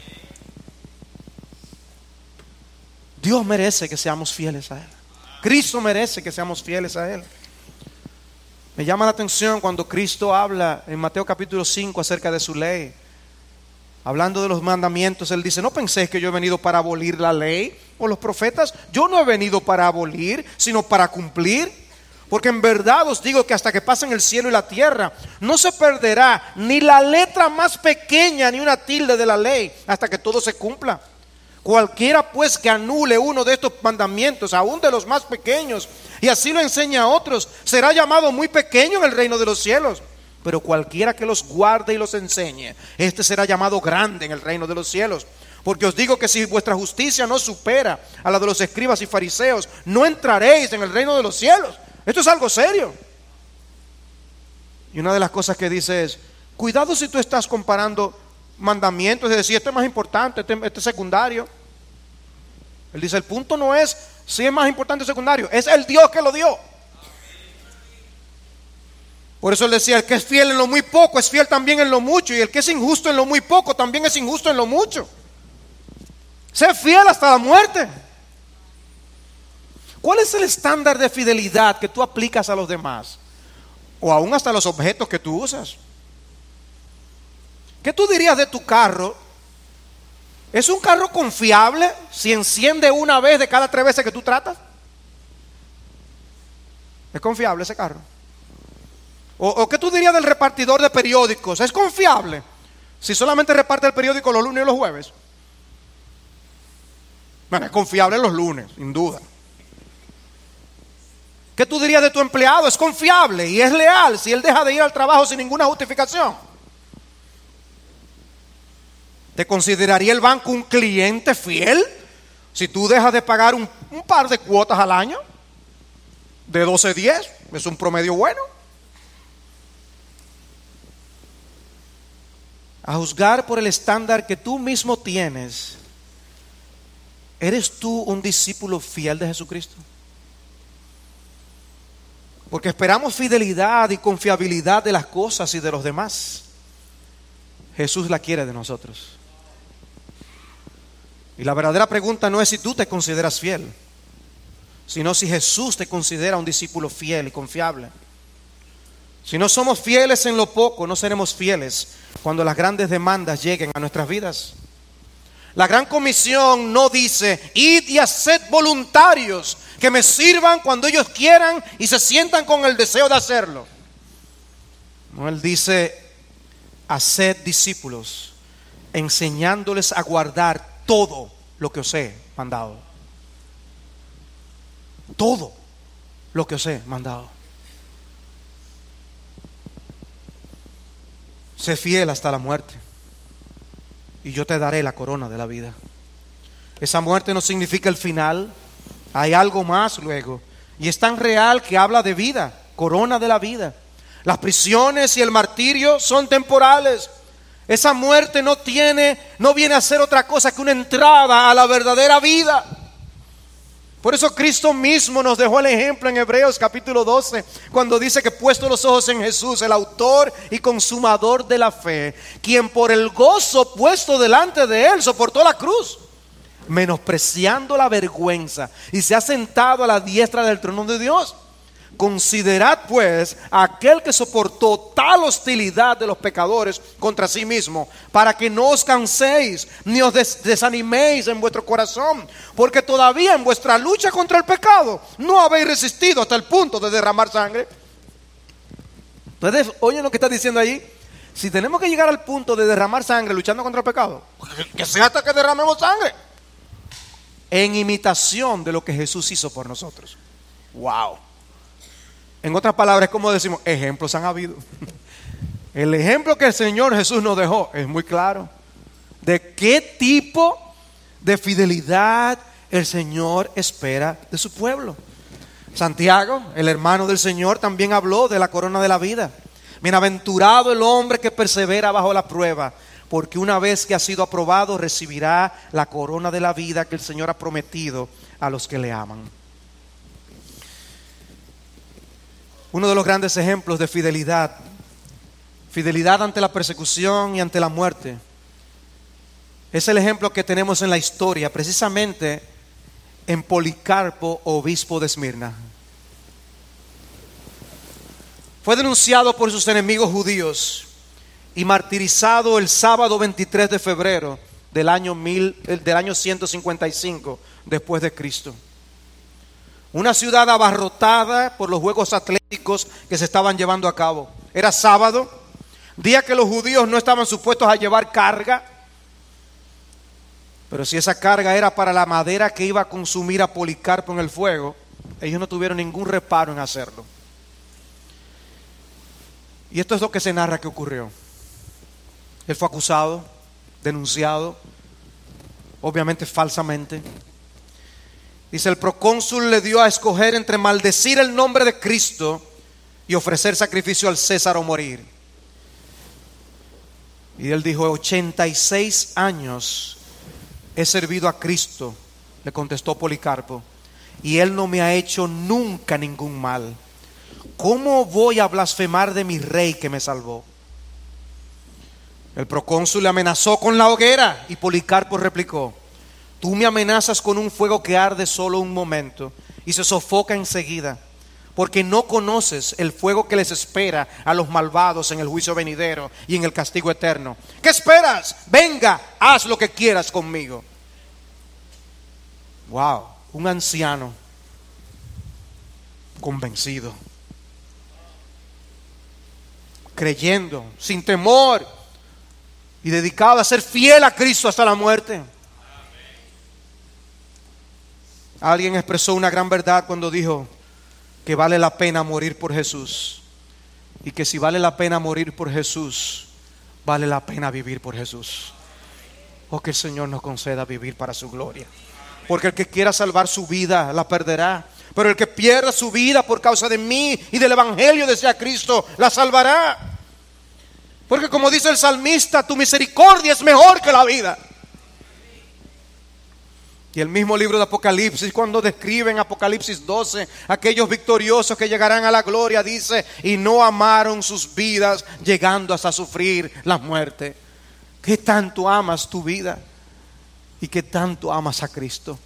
[SPEAKER 1] Dios merece que seamos fieles a Él. Cristo merece que seamos fieles a Él. Me llama la atención cuando Cristo habla en Mateo capítulo 5 acerca de su ley. Hablando de los mandamientos, Él dice: no penséis que yo he venido para abolir la ley o los profetas. Yo no he venido para abolir, sino para cumplir. Porque en verdad os digo que hasta que pasen el cielo y la tierra, no se perderá ni la letra más pequeña ni una tilde de la ley, hasta que todo se cumpla. Cualquiera pues que anule uno de estos mandamientos, aún de los más pequeños, y así lo enseña a otros, será llamado muy pequeño en el reino de los cielos. Pero cualquiera que los guarde y los enseñe, este será llamado grande en el reino de los cielos. Porque os digo que si vuestra justicia no supera a la de los escribas y fariseos, no entraréis en el reino de los cielos. Esto es algo serio. Y una de las cosas que dice es: cuidado si tú estás comparando mandamientos, es decir, este es más importante, este es secundario. Él dice: el punto no es si es más importante o secundario, es el Dios que lo dio. Por eso él decía: el que es fiel en lo muy poco es fiel también en lo mucho, y el que es injusto en lo muy poco también es injusto en lo mucho. Sé fiel hasta la muerte. ¿Cuál es el estándar de fidelidad que tú aplicas a los demás? O aún hasta los objetos que tú usas. ¿Qué tú dirías de tu carro? ¿Es un carro confiable si enciende una vez de cada 3 veces que tú tratas? ¿Es confiable ese carro? ¿O qué tú dirías del repartidor de periódicos? ¿Es confiable si solamente reparte el periódico los lunes y los jueves? Bueno, es confiable los lunes, sin duda. ¿Qué tú dirías de tu empleado? Es confiable y es leal si él deja de ir al trabajo sin ninguna justificación. ¿Te consideraría el banco un cliente fiel si tú dejas de pagar un par de cuotas al año? De 12.10, es un promedio bueno. A juzgar por el estándar que tú mismo tienes, ¿eres tú un discípulo fiel de Jesucristo? Porque esperamos fidelidad y confiabilidad de las cosas y de los demás. Jesús la quiere de nosotros. Y la verdadera pregunta no es si tú te consideras fiel, sino si Jesús te considera un discípulo fiel y confiable. Si no somos fieles en lo poco, no seremos fieles cuando las grandes demandas lleguen a nuestras vidas. La gran comisión no dice: id y haced voluntarios que me sirvan cuando ellos quieran y se sientan con el deseo de hacerlo. No, él dice: haced discípulos, enseñándoles a guardar todo lo que os he mandado. Todo lo que os he mandado. Sé fiel hasta la muerte, y yo te daré la corona de la vida. Esa muerte no significa el final. Hay algo más luego, y es tan real que habla de vida, corona de la vida. Las prisiones y el martirio son temporales. Esa muerte no viene a ser otra cosa que una entrada a la verdadera vida. Por eso Cristo mismo nos dejó el ejemplo en Hebreos capítulo 12, cuando dice que puesto los ojos en Jesús, el autor y consumador de la fe, quien por el gozo puesto delante de él soportó la cruz, menospreciando la vergüenza, y se ha sentado a la diestra del trono de Dios. Considerad pues a aquel que soportó tal hostilidad de los pecadores contra sí mismo, para que no os canséis ni os desaniméis en vuestro corazón, porque todavía en vuestra lucha contra el pecado no habéis resistido hasta el punto de derramar sangre. Entonces, oye lo que está diciendo allí. Si tenemos que llegar al punto de derramar sangre luchando contra el pecado, que sea hasta que derramemos sangre, en imitación de lo que Jesús hizo por nosotros. Wow. En otras palabras, como decimos, ejemplos han habido. El ejemplo que el Señor Jesús nos dejó es muy claro de qué tipo de fidelidad el Señor espera de su pueblo. Santiago, el hermano del Señor, también habló de la corona de la vida. Bienaventurado el hombre que persevera bajo la prueba, porque una vez que ha sido aprobado, recibirá la corona de la vida que el Señor ha prometido a los que le aman. Uno de los grandes ejemplos de fidelidad ante la persecución y ante la muerte, es el ejemplo que tenemos en la historia, precisamente en Policarpo, obispo de Esmirna. Fue denunciado por sus enemigos judíos y martirizado el sábado 23 de febrero del año 155 después de Cristo. Una ciudad abarrotada por los juegos atléticos que se estaban llevando a cabo. Era sábado, día que los judíos no estaban supuestos a llevar carga, pero si esa carga era para la madera que iba a consumir a Policarpo en el fuego, ellos no tuvieron ningún reparo en hacerlo. Y esto es lo que se narra que ocurrió. Él fue acusado, denunciado, obviamente falsamente. Dice, el procónsul le dio a escoger entre maldecir el nombre de Cristo y ofrecer sacrificio al César o morir. Y él dijo, 86 años he servido a Cristo, le contestó Policarpo, y él no me ha hecho nunca ningún mal. ¿Cómo voy a blasfemar de mi rey que me salvó? El procónsul le amenazó con la hoguera y Policarpo replicó, tú me amenazas con un fuego que arde solo un momento y se sofoca enseguida, porque no conoces el fuego que les espera a los malvados en el juicio venidero y en el castigo eterno. ¿Qué esperas? Venga, haz lo que quieras conmigo. Wow, un anciano convencido, creyendo, sin temor y dedicado a ser fiel a Cristo hasta la muerte. Alguien expresó una gran verdad cuando dijo que vale la pena morir por Jesús, y que si vale la pena morir por Jesús, vale la pena vivir por Jesús. Oh, que el Señor nos conceda vivir para su gloria, porque el que quiera salvar su vida la perderá, pero el que pierda su vida por causa de mí y del evangelio de ese Cristo la salvará. Porque como dice el salmista, tu misericordia es mejor que la vida. Y el mismo libro de Apocalipsis, cuando describe en Apocalipsis 12 aquellos victoriosos que llegarán a la gloria, dice, y no amaron sus vidas, llegando hasta sufrir la muerte. ¿Qué tanto amas tu vida? ¿Y qué tanto amas a Cristo?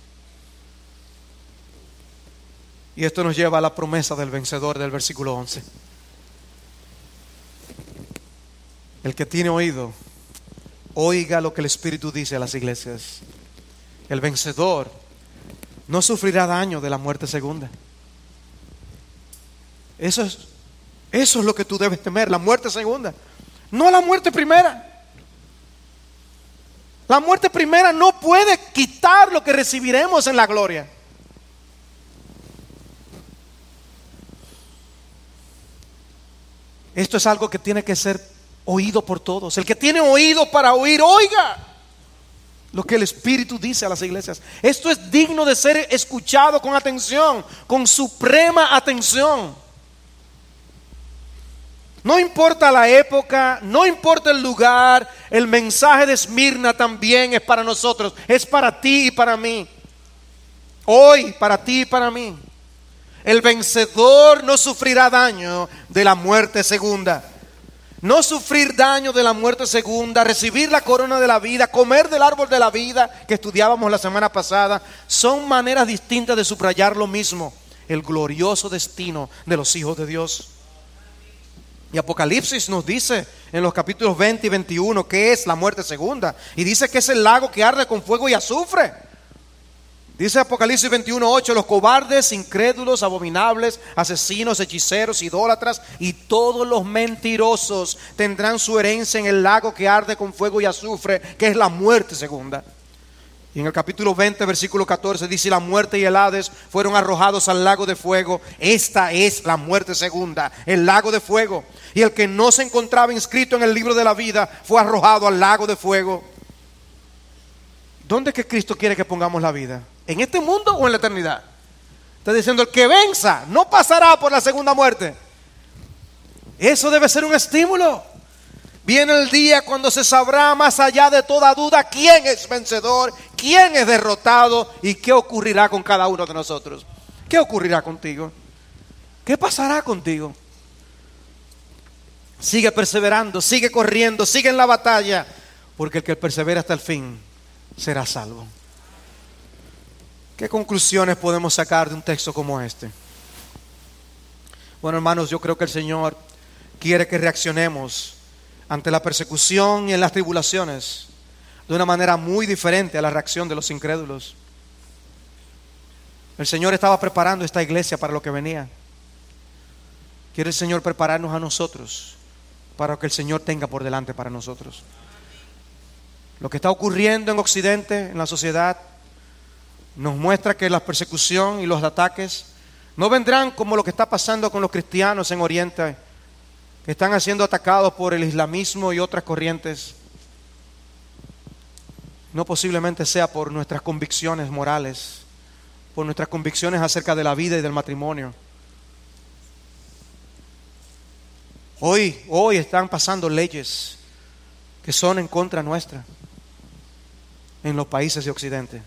[SPEAKER 1] Y esto nos lleva a la promesa del vencedor del versículo 11. El que tiene oído, oiga lo que el Espíritu dice a las iglesias. El vencedor no sufrirá daño de la muerte segunda. Eso es lo que tú debes temer, la muerte segunda, no la muerte primera. La muerte primera no puede quitar lo que recibiremos en la gloria. Esto es algo que tiene que ser oído por todos. El que tiene oído para oír, oiga lo que el Espíritu dice a las iglesias. Esto es digno de ser escuchado con atención, con suprema atención. No importa la época, no importa el lugar, el mensaje de Esmirna también es para nosotros, es para ti y para mí. Hoy, para ti y para mí. El vencedor no sufrirá daño de la muerte segunda. No sufrir daño de la muerte segunda, recibir la corona de la vida, comer del árbol de la vida que estudiábamos la semana pasada, son maneras distintas de subrayar lo mismo, el glorioso destino de los hijos de Dios. Y Apocalipsis nos dice en los capítulos 20 y 21 qué es la muerte segunda, y dice que es el lago que arde con fuego y azufre. Dice Apocalipsis 21:8, los cobardes, incrédulos, abominables, asesinos, hechiceros, idólatras y todos los mentirosos tendrán su herencia en el lago que arde con fuego y azufre, que es la muerte segunda. Y en el capítulo 20, versículo 14 dice, la muerte y el Hades fueron arrojados al lago de fuego. Esta es la muerte segunda, el lago de fuego. Y el que no se encontraba inscrito en el libro de la vida fue arrojado al lago de fuego. ¿Dónde es que Cristo quiere que pongamos la vida? ¿En este mundo o en la eternidad? Está diciendo, el que venza no pasará por la segunda muerte. Eso debe ser un estímulo. Viene el día cuando se sabrá más allá de toda duda quién es vencedor, quién es derrotado y qué ocurrirá con cada uno de nosotros. ¿Qué ocurrirá contigo? ¿Qué pasará contigo? Sigue perseverando, sigue corriendo, sigue en la batalla, porque el que persevera hasta el fin será salvo. ¿Qué conclusiones podemos sacar de un texto como este? Bueno, hermanos, yo creo que el Señor quiere que reaccionemos ante la persecución y en las tribulaciones de una manera muy diferente a la reacción de los incrédulos. El Señor estaba preparando esta iglesia para lo que venía. Quiere el Señor prepararnos a nosotros para lo que el Señor tenga por delante para nosotros. Lo que está ocurriendo en Occidente, en la sociedad, nos muestra que la persecución y los ataques no vendrán como lo que está pasando con los cristianos en Oriente, que están siendo atacados por el islamismo y otras corrientes. No posiblemente sea por nuestras convicciones morales, por nuestras convicciones acerca de la vida y del matrimonio. Hoy están pasando leyes que son en contra nuestra en los países de Occidente.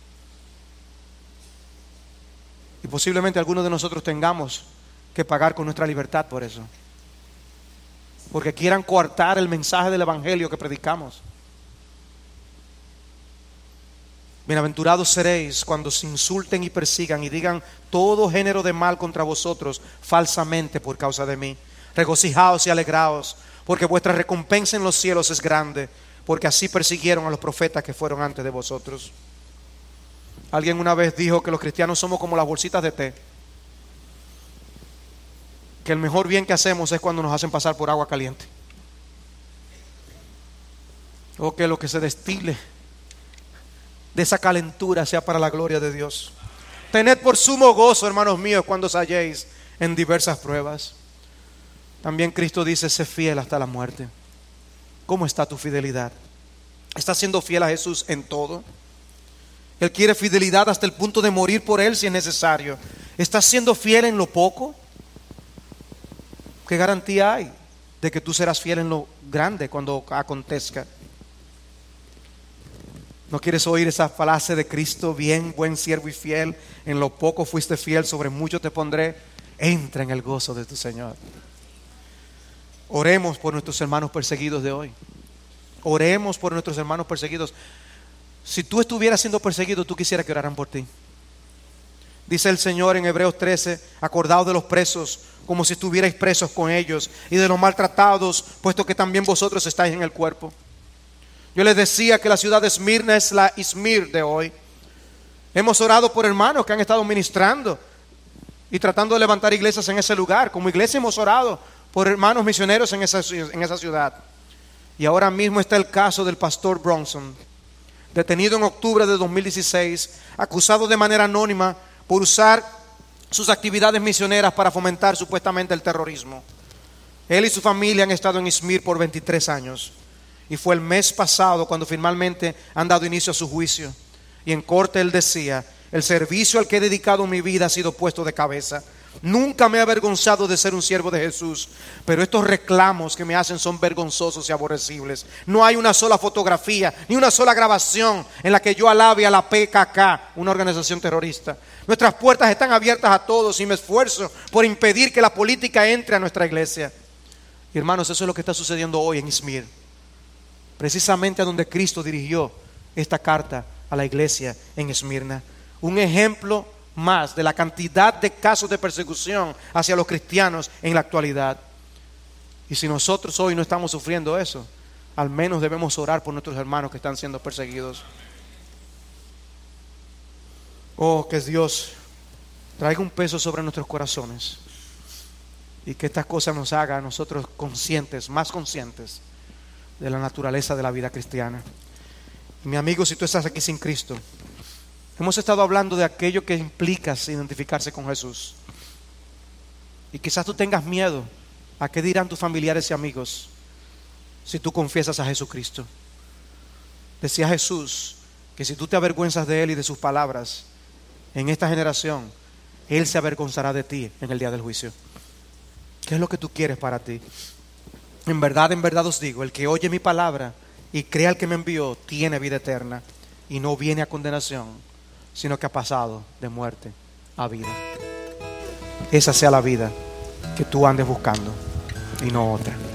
[SPEAKER 1] Y posiblemente algunos de nosotros tengamos que pagar con nuestra libertad por eso, porque quieran coartar el mensaje del evangelio que predicamos. Bienaventurados seréis cuando os insulten y persigan y digan todo género de mal contra vosotros falsamente por causa de mí. Regocijaos y alegraos, porque vuestra recompensa en los cielos es grande, porque así persiguieron a los profetas que fueron antes de vosotros. Alguien una vez dijo que los cristianos somos como las bolsitas de té, que el mejor bien que hacemos es cuando nos hacen pasar por agua caliente, o que lo que se destile de esa calentura sea para la gloria de Dios. Tened por sumo gozo, hermanos míos, cuando os halléis en diversas pruebas. También Cristo dice: sé fiel hasta la muerte. ¿Cómo está tu fidelidad? ¿Estás siendo fiel a Jesús en todo? Él quiere fidelidad hasta el punto de morir por Él si es necesario. ¿Estás siendo fiel en lo poco? ¿Qué garantía hay de que tú serás fiel en lo grande cuando acontezca? ¿No quieres oír esa frase de Cristo? Bien, buen siervo y fiel, en lo poco fuiste fiel, sobre mucho te pondré. Entra en el gozo de tu Señor. Oremos por nuestros hermanos perseguidos de hoy. Oremos por nuestros hermanos perseguidos. Si tú estuvieras siendo perseguido, tú quisieras que oraran por ti. Dice el Señor en Hebreos 13: acordaos de los presos como si estuvierais presos con ellos, y de los maltratados, puesto que también vosotros estáis en el cuerpo. Yo les decía que la ciudad de Esmirna es la Izmir de hoy. Hemos orado por hermanos que han estado ministrando y tratando de levantar iglesias en ese lugar. Como iglesia hemos orado por hermanos misioneros en esa ciudad. Y ahora mismo está el caso del pastor Bronson, detenido en octubre de 2016, acusado de manera anónima por usar sus actividades misioneras para fomentar supuestamente el terrorismo. Él y su familia han estado en Izmir por 23 años. Y fue el mes pasado cuando finalmente han dado inicio a su juicio. Y en corte él decía: el servicio al que he dedicado mi vida ha sido puesto de cabeza. Nunca me he avergonzado de ser un siervo de Jesús, pero estos reclamos que me hacen son vergonzosos y aborrecibles. No hay una sola fotografía ni una sola grabación en la que yo alabe a la PKK, una organización terrorista. Nuestras puertas están abiertas a todos y me esfuerzo por impedir que la política entre a nuestra iglesia. Y hermanos, eso es lo que está sucediendo hoy en Izmir, precisamente a donde Cristo dirigió esta carta a la iglesia en Esmirna. Un ejemplo más de la cantidad de casos de persecución hacia los cristianos en la actualidad. Y si nosotros hoy no estamos sufriendo eso, al menos debemos orar por nuestros hermanos que están siendo perseguidos. Oh, que Dios traiga un peso sobre nuestros corazones y que estas cosas nos hagan a nosotros conscientes, más conscientes de la naturaleza de la vida cristiana. Mi amigo, si tú estás aquí sin Cristo, hemos estado hablando de aquello que implica identificarse con Jesús. Y quizás tú tengas miedo a qué dirán tus familiares y amigos si tú confiesas a Jesucristo. Decía Jesús que si tú te avergüenzas de Él y de sus palabras en esta generación, Él se avergonzará de ti en el día del juicio. ¿Qué es lo que tú quieres para ti? en verdad os digo, el que oye mi palabra y crea al que me envió, tiene vida eterna y no viene a condenación, sino que ha pasado de muerte a vida. Esa sea la vida que tú andes buscando y no otra.